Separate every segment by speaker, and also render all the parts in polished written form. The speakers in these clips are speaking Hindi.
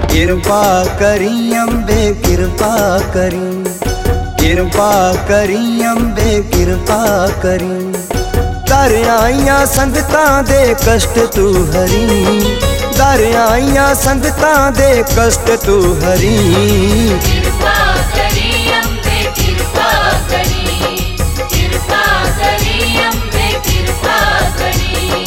Speaker 1: किरपा करी अम्बे किरपा करी, किरपा करी अम्बे किरपा करी। दर आईयां संगतां दे कष्ट तू हरी, दर आईयां संगतां दे कष्ट तू हरी।
Speaker 2: किरपा करी अम्बे किरपा करी, किरपा करी अम्बे किरपा करी।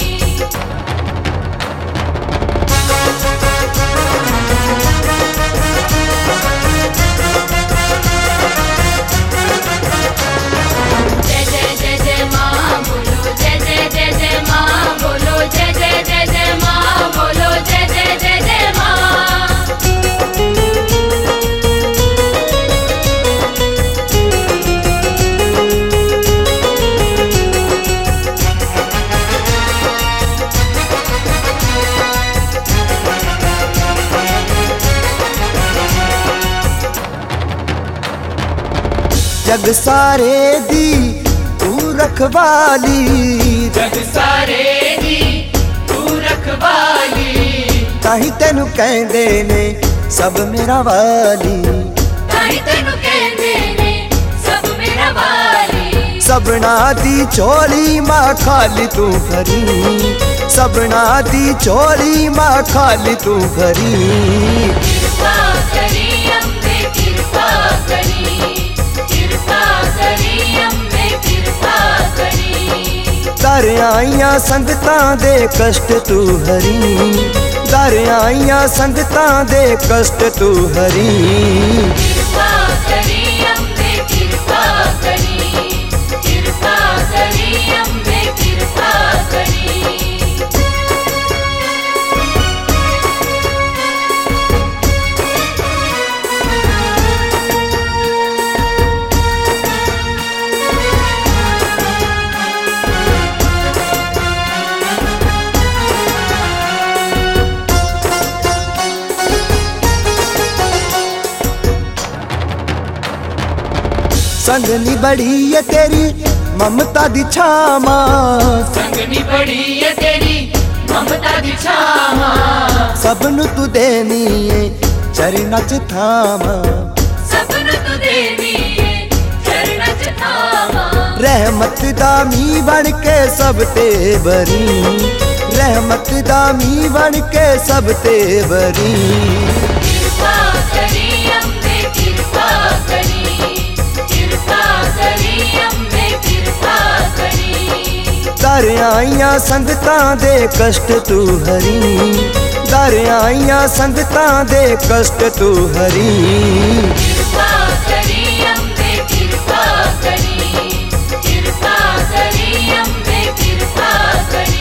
Speaker 2: जय जय जय जय माँ बोलो, जय जय जय जय माँ बोलो, जय जय जय जय माँ बोलो, जय जय जय जय माँ।
Speaker 1: जग सारे दी तू रखवाली,
Speaker 2: जग सारे दी तू रखवाली।
Speaker 1: ताही तेनू कहंदे ने सब मेरा वाली,
Speaker 2: ताही तेनू कहंदे ने सब मेरा वाली।
Speaker 1: सबना दी चोली मां खाली तू भरी, सबना दी चोली मां खाली तू भरी।
Speaker 2: किरपा करी अम्बे किरपा करी, किरपा करी अम्बे किरपा करी।
Speaker 1: दर आईयां संगतां दे कष्ट तू हरी, दर आईयां संगतां दे कष्ट तू हरी।
Speaker 2: किरपा करी अम्बे किरपा करी, किरपा करी अम्बे किरपा करी।
Speaker 1: संगनी बड़ी है तेरी ममता दी छामा,
Speaker 2: संगनी बड़ी है तेरी ममता दी छामा।
Speaker 1: सबनु तू देनी है चरना च थामा,
Speaker 2: सबनु तू देनी है चरना च थामा।
Speaker 1: रहमत दा मी बन के सब ते बरी, रहमत दा मी बन के सब ते बरी।
Speaker 2: किरपा करी अम्बे किरपा करी, किरपा करी अम्बे किरपा करी।
Speaker 1: दर आईयां संगतां दे कष्ट तू हरी, दर आईयां संगतां दे कष्ट तू हरी।
Speaker 2: किरपा करी अम्बे किरपा करी, किरपा करी अम्बे किरपा करी।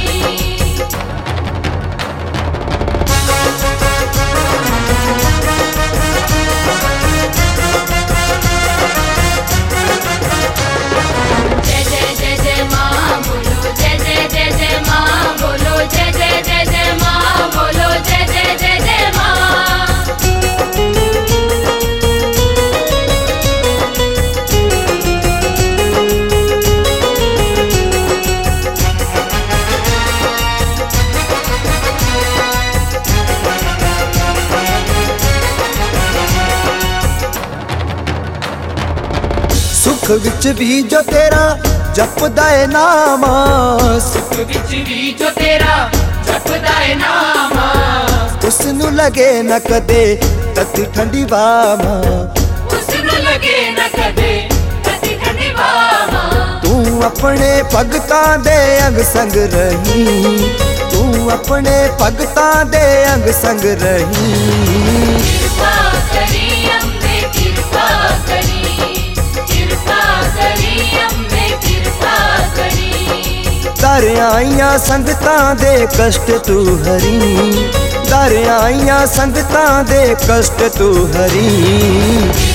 Speaker 2: जय जय जय जय माँ बोलो, जय जय जय जय माँ बोलो, जय जय जय जय माँ बोलो, जय जय जय जय माँ।
Speaker 1: सुख विच भी जो तेरा जपदा है नाम,
Speaker 2: सुख विच भी जो तेरा जपदा है नाम।
Speaker 1: उसनु लगे न कदे तती ठंडी वामा,
Speaker 2: उसनु लगे न कदे तती ठंडी वामा।
Speaker 1: तू अपने भगतां दे अंग संग रही, तू अपने भगतां दे अंग संग रही।
Speaker 2: किरपा करी अम्बे किरपा करी, किरपा करी अम्बे किरपा करी।
Speaker 1: दर आईयां संगतां दे कष्ट तू हरी, दर आईयां संगतां दे कष्ट तू हरी।